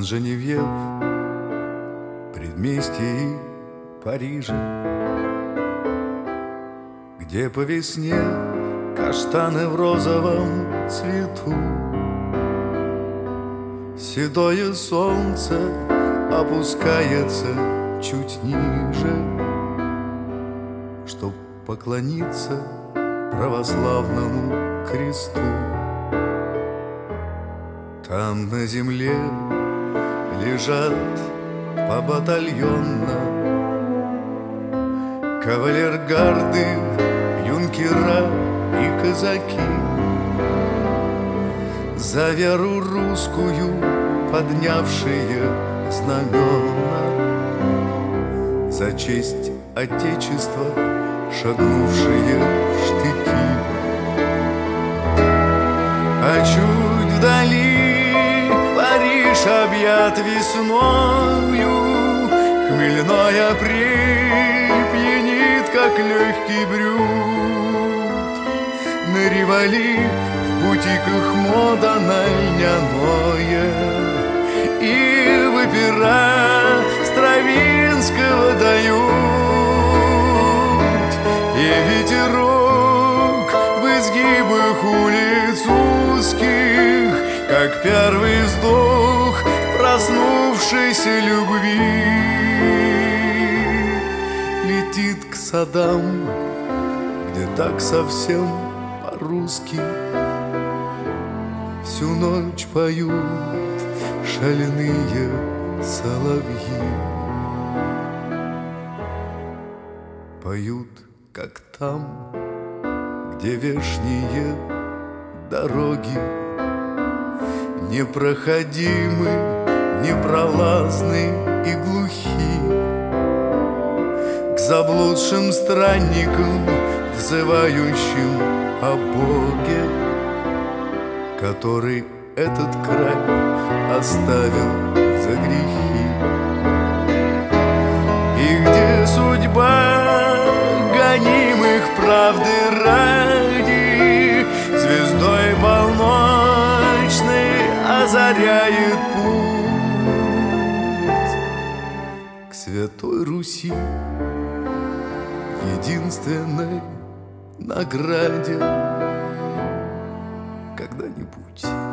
Сен-Женевьев, предместье Парижа, где по весне каштаны в розовом цвету. Седое солнце опускается чуть ниже, чтоб поклониться православному кресту. Там на земле лежат побатальонно кавалергарды, юнкера и казаки, за веру русскую поднявшие знамена, за честь Отечества шагнувшие в штыки. А чуть вдали Париж объят весною, хмельной апрель пьянит, как легкий брют. На Риволи в бутиках мода на льняное, и в опера Стравинского дают. И ветерок в изгибах улиц узких, как первый вздох проснувшейся любви, летит к садам, где так совсем по-русски всю ночь поют шальные соловьи. Поют, как там, где вешние дороги непроходимы, непролазны и глухи, к заблудшим странникам, взывающим о Боге, который этот край оставил за грехи. И где судьба гонимых правды ради звездой полночной озаряет путь к Святой Руси, единственной награде когда-нибудь.